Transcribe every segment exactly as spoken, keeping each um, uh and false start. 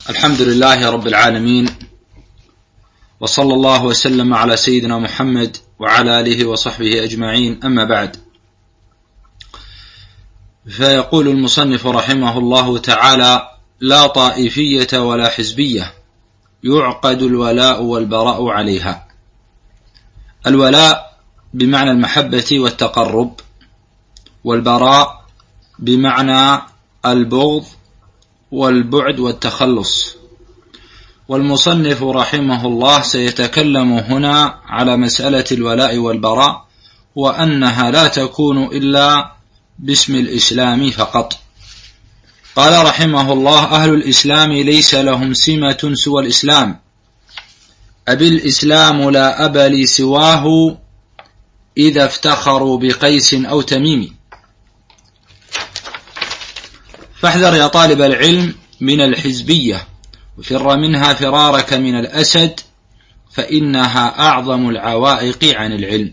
الحمد لله رب العالمين، وصلى الله وسلم على سيدنا محمد وعلى آله وصحبه أجمعين. أما بعد، فيقول المصنف رحمه الله تعالى: لا طائفية ولا حزبية، يعقد الولاء والبراء عليها. الولاء بمعنى المحبة والتقرب، والبراء بمعنى البغض والبعد والتخلص. والمصنف رحمه الله سيتكلم هنا على مسألة الولاء والبراء، وأنها لا تكون إلا باسم الإسلام فقط. قال رحمه الله: أهل الإسلام ليس لهم سمة سوى الإسلام، أبي الإسلام لا أب لي سواه، إذا افتخروا بقيس أو تميم. فاحذر يا طالب العلم من الحزبية، وفر منها فرارك من الأسد، فإنها أعظم العوائق عن العلم.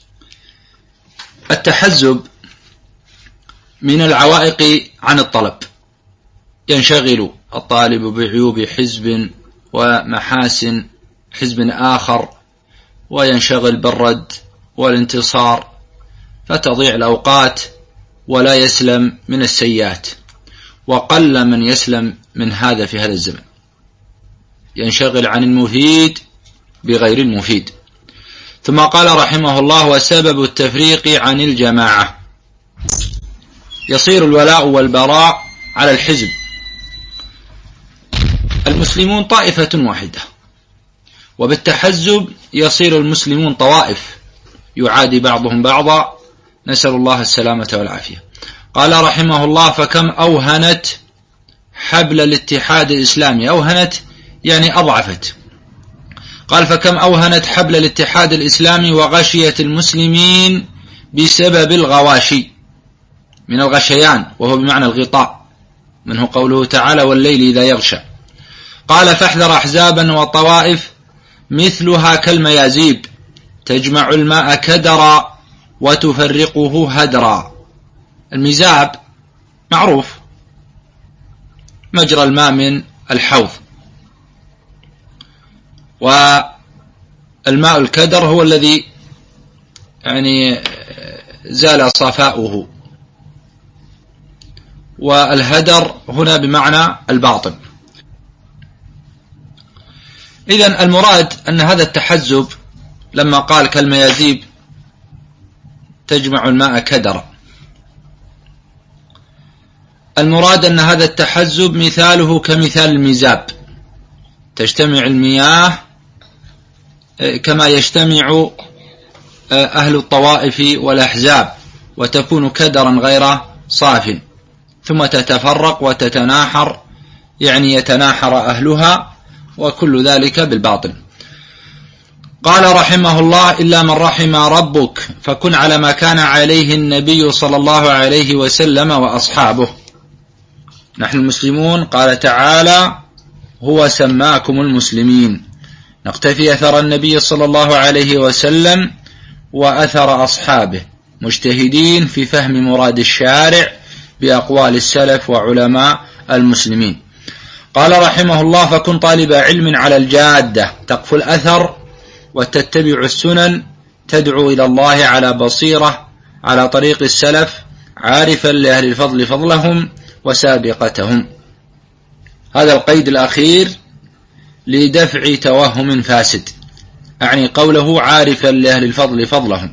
التحزب من العوائق عن الطلب، ينشغل الطالب بعيوب حزب ومحاسن حزب آخر، وينشغل بالرد والانتصار، فتضيع الأوقات ولا يسلم من السيئات. وقل من يسلم من هذا في هذا الزمن، ينشغل عن المفيد بغير المفيد. ثم قال رحمه الله: وسبب التفريق عن الجماعة، يصير الولاء والبراء على الحزب. المسلمون طائفة واحدة، وبالتحزب يصير المسلمون طوائف يعادي بعضهم بعضا، نسأل الله السلامة والعافية. قال رحمه الله: فكم أوهنت حبل الاتحاد الإسلامي. أوهنت يعني أضعفت. قال: فكم أوهنت حبل الاتحاد الإسلامي وغشيت المسلمين بسبب الغواشي، من الغشيان وهو بمعنى الغطاء، منه قوله تعالى: والليل إذا يغشى. قال: فاحذر أحزابا وطوائف مثلها كالميازيب، تجمع الماء كدرا وتفرقه هدرا. الميزاب معروف، مجرى الماء من الحوض، والماء الكدر هو الذي يعني زال صفاؤه، والهدر هنا بمعنى الباطن. إذن المراد أن هذا التحزب لما قال كالميازيب تجمع الماء كدرا، المراد أن هذا التحزب مثاله كمثال الميزاب، تجتمع المياه كما يجتمع أهل الطوائف والأحزاب، وتكون كدرا غير صاف، ثم تتفرق وتتناحر، يعني يتناحر أهلها، وكل ذلك بالباطل. قال رحمه الله: إلا من رحم ربك، فكن على ما كان عليه النبي صلى الله عليه وسلم وأصحابه. نحن المسلمون قال تعالى: هو سماكم المسلمين. نقتفي أثر النبي صلى الله عليه وسلم وأثر أصحابه، مجتهدين في فهم مراد الشارع بأقوال السلف وعلماء المسلمين. قال رحمه الله: فكن طالب علم على الجادة، تقف الأثر وتتبع السنن، تدعو إلى الله على بصيرة على طريق السلف، عارفا لأهل الفضل فضلهم وسابقتهم. هذا القيد الأخير لدفع توهم فاسد، أعني قوله عارفا لأهل الفضل فضلهم.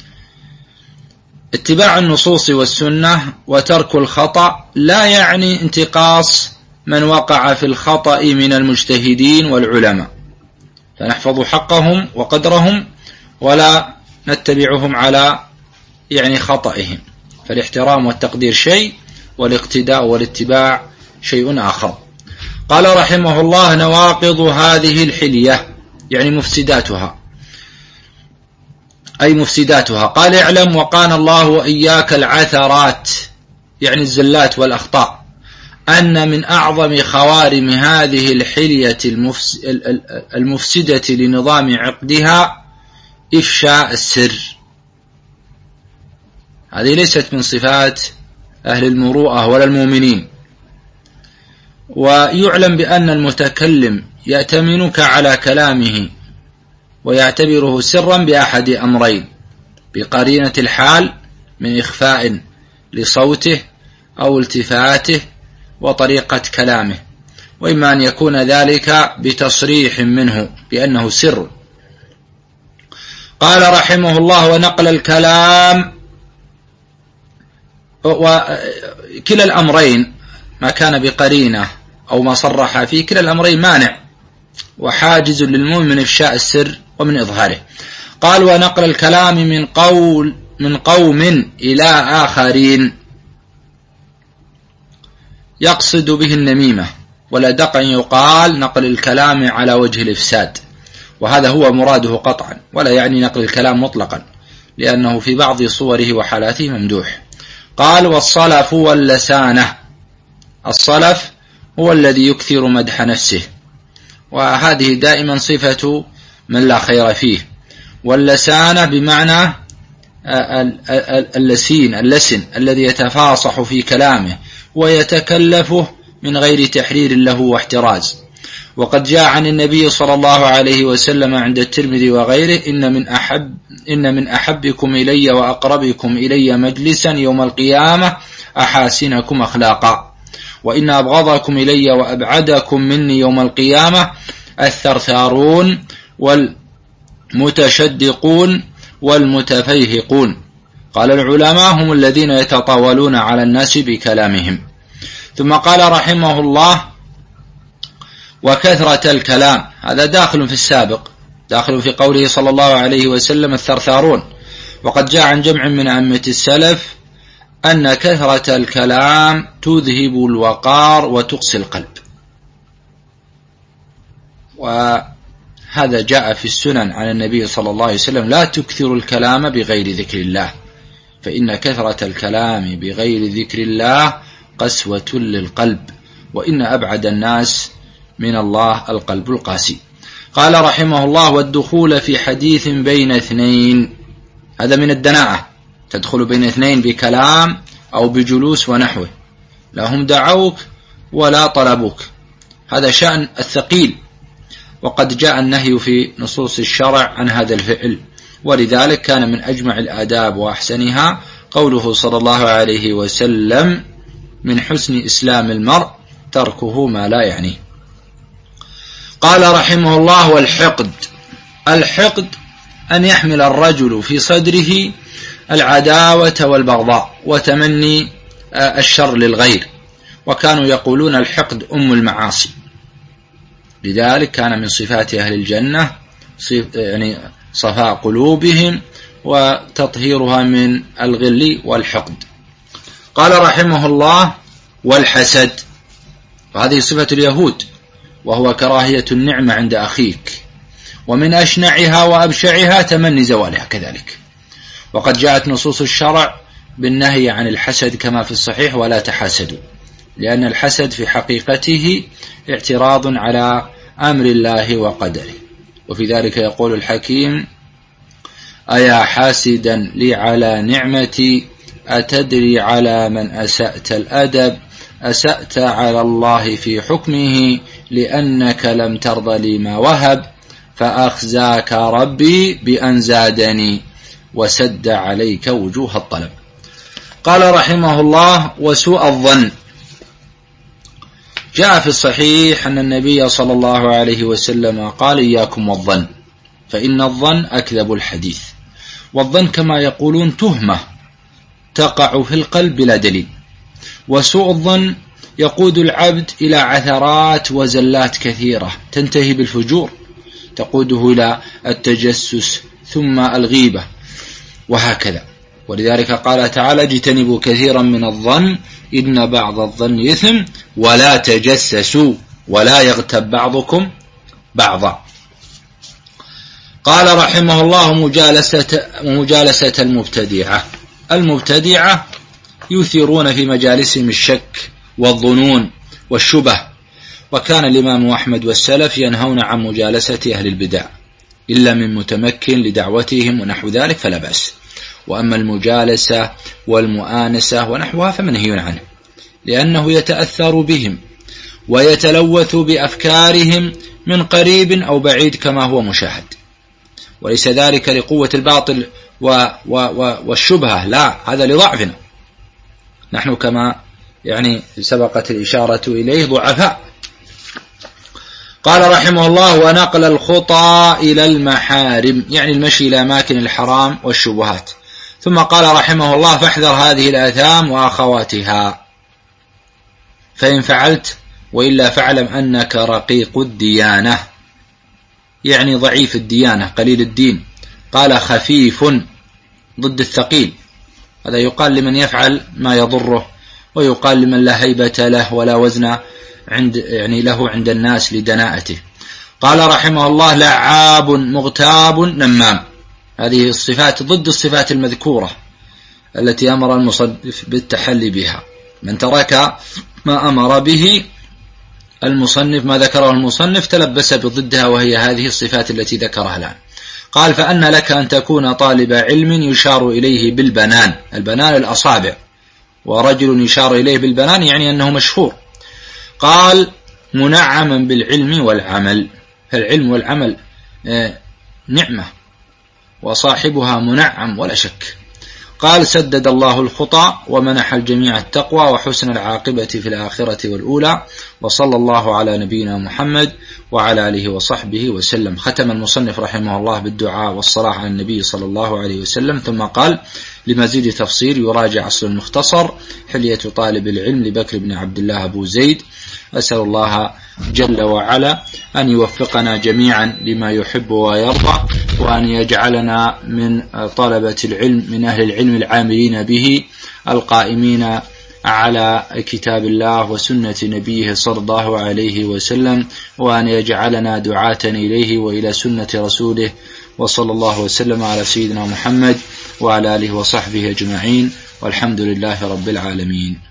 اتباع النصوص والسنة وترك الخطأ لا يعني انتقاص من وقع في الخطأ من المجتهدين والعلماء، فنحفظ حقهم وقدرهم ولا نتبعهم على يعني خطئهم، فالاحترام والتقدير شيء، والاقتداء والاتباع شيء آخر. قال رحمه الله: نواقض هذه الحلية، يعني مفسداتها، أي مفسداتها. قال: اعلم وقانا الله وإياك العثرات، يعني الزلات والأخطاء، أن من أعظم خوارم هذه الحلية المفسدة لنظام عقدها إفشاء السر. هذه ليست من صفات أهل المروءة ولا المؤمنين، ويعلم بأن المتكلم يأتمنك على كلامه ويعتبره سرا بأحد أمرين: بقرينة الحال من إخفاء لصوته أو التفاته وطريقة كلامه، وإما أن يكون ذلك بتصريح منه بأنه سر. قال رحمه الله: ونقل الكلام، وكلا الأمرين ما كان بقرينة أو ما صرح فيه كلا الأمرين مانع وحاجز للمؤمن من إفشاء السر ومن إظهاره. قال: ونقل الكلام من قول من قوم إلى آخرين، يقصد به النميمة، والأدق أن يقال نقل الكلام على وجه الإفساد، وهذا هو مراده قطعا، ولا يعني نقل الكلام مطلقا، لأنه في بعض صوره وحالاته ممدوح. قال: والصلف واللسانة. الصلف هو الذي يكثر مدح نفسه، وهذه دائما صفة من لا خير فيه. واللسانة بمعنى اللسين اللسن الذي يتفاصح في كلامه ويتكلفه من غير تحرير له واحتراز. وقد جاء عن النبي صلى الله عليه وسلم عند الترمذي وغيره: إن من أحب إن من أحبكم إلي وأقربكم إلي مجلسا يوم القيامة أحاسنكم أخلاقا، وإن أبغضكم إلي وأبعدكم مني يوم القيامة الثرثارون والمتشدقون والمتفيهقون. قال: العلماء هم الذين يتطاولون على الناس بكلامهم. ثم قال رحمه الله: وكثرة الكلام. هذا داخل في السابق، داخل في قوله صلى الله عليه وسلم الثرثارون. وقد جاء عن جمع من أئمة السلف أن كثرة الكلام تذهب الوقار وتقسي القلب، وهذا جاء في السنن عن النبي صلى الله عليه وسلم: لا تكثر الكلام بغير ذكر الله، فإن كثرة الكلام بغير ذكر الله قسوة للقلب، وإن أبعد الناس من الله القلب القاسي. قال رحمه الله: والدخول في حديث بين اثنين. هذا من الدناءة، تدخل بين اثنين بكلام أو بجلوس ونحوه، لا هم دعوك ولا طلبوك، هذا شأن الثقيل. وقد جاء النهي في نصوص الشرع عن هذا الفعل، ولذلك كان من أجمع الآداب وأحسنها قوله صلى الله عليه وسلم: من حسن إسلام المرء تركه ما لا يعنيه. قال رحمه الله: والحقد. الحقد أن يحمل الرجل في صدره العداوة والبغضاء وتمني الشر للغير، وكانوا يقولون الحقد أم المعاصي، لذلك كان من صفات أهل الجنة يعني صفاء قلوبهم وتطهيرها من الغل والحقد. قال رحمه الله: والحسد. وهذه صفة اليهود، وهو كراهية النعمة عند أخيك، ومن أشنعها وأبشعها تمني زوالها كذلك. وقد جاءت نصوص الشرع بالنهي عن الحسد كما في الصحيح: ولا تحاسدوا، لأن الحسد في حقيقته اعتراض على أمر الله وقدره. وفي ذلك يقول الحكيم: أيا حاسدا لي على نعمتي أتدري على من أسأت الأدب، أسأت على الله في حكمه لأنك لم ترض لي ما وهب، فأخزاك ربي بأن زادني وسد عليك وجوه الطلب. قال رحمه الله: وسوء الظن. جاء في الصحيح أن النبي صلى الله عليه وسلم قال: إياكم والظن، فإن الظن أكذب الحديث. والظن كما يقولون تهمة تقع في القلب بلا دليل. وسوء الظن يقود العبد إلى عثرات وزلات كثيرة تنتهي بالفجور، تقوده إلى التجسس ثم الغيبة وهكذا. ولذلك قال تعالى: اجتنبوا كثيرا من الظن إن بعض الظن إثم ولا تجسسوا ولا يغتب بعضكم بعضا. قال رحمه الله: مجالسة, مجالسة المبتدعة. المبتدعة يثيرون في مجالسهم الشك والظنون والشبه، وكان الإمام أحمد والسلف ينهون عن مجالسة أهل البدع إلا من متمكن لدعوتهم ونحو ذلك فلا بأس. وأما المجالسة والمؤانسة ونحوها فمنهي عنه، لأنه يتأثر بهم ويتلوث بأفكارهم من قريب أو بعيد كما هو مشاهد، وليس ذلك لقوة الباطل والشبهة، لا، هذا لضعفنا نحن كما يعني سبقت الإشارة إليه ضعفاء. قال رحمه الله: ونقل الخطى إلى المحارم، يعني المشي إلى أماكن الحرام والشبهات. ثم قال رحمه الله: فاحذر هذه الآثام وأخواتها، فإن فعلت وإلا فاعلم أنك رقيق الديانة، يعني ضعيف الديانة قليل الدين. قال: خفيف ضد الثقيل، هذا يقال لمن يفعل ما يضره، ويقال لمن لا هيبة له ولا وزن عند يعني له عند الناس لدناءته. قال رحمه الله: لعاب مغتاب نمام، هذه الصفات ضد الصفات المذكورة التي أمر المصنف بالتحلي بها. من ترك ما أمر به المصنف ما ذكره المصنف تلبس بضدها، وهي هذه الصفات التي ذكرها الآن. قال: فأن لك أن تكون طالب علم يشار إليه بالبنان، البنان الأصابع، ورجل يشار إليه بالبنان يعني أنه مشهور. قال: منعما بالعلم والعمل، فالعلم والعمل نعمة وصاحبها منعم ولا شك. قال: سدد الله الخطى ومنح الجميع التقوى وحسن العاقبة في الآخرة والأولى، وصلى الله على نبينا محمد وعلى آله وصحبه وسلم. ختم المصنف رحمه الله بالدعاء والصلاة على النبي صلى الله عليه وسلم، ثم قال: لمزيد تفصيل يراجع أصل المختصر حلية طالب العلم لبكر بن عبد الله أبو زيد. أسأل الله جل وعلا أن يوفقنا جميعا لما يحب ويرضى، وأن يجعلنا من طلبة العلم من أهل العلم العاملين به القائمين على كتاب الله وسنة نبيه صلى الله عليه وسلم، وأن يجعلنا دعاة إليه وإلى سنة رسوله، وصلى الله وسلم على سيدنا محمد وعلى آله وصحبه أجمعين، والحمد لله رب العالمين.